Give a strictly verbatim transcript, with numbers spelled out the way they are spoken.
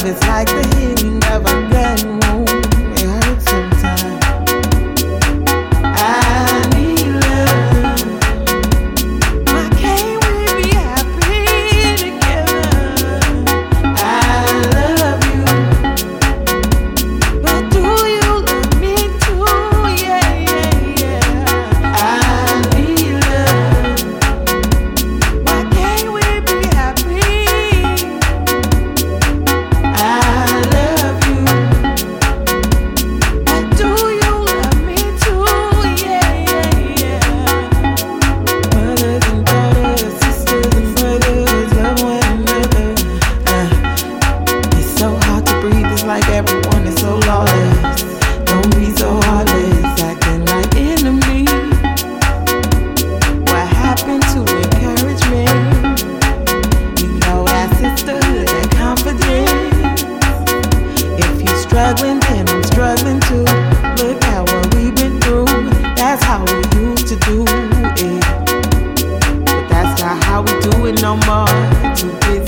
it's like the healing of a gun wound. It hurts sometimes. I need love. Why can't we be happy together? I love you, but do you love me too? Yeah, yeah, yeah. I need love. Why can't we be happy? I love you, but do you love me too? Yeah, yeah, yeah. Mothers and daughters, sisters and brothers, love one another. Uh, it's so hard to breathe, it's like everyone is so lawless. Don't be so heartless, acting like enemies. What happened to encouragement? You know that sisterhood and confidence. If you're struggling, then I'm struggling too. Look at what we've been through. That's how we used to do it, but that's not how we do it no more. Too busy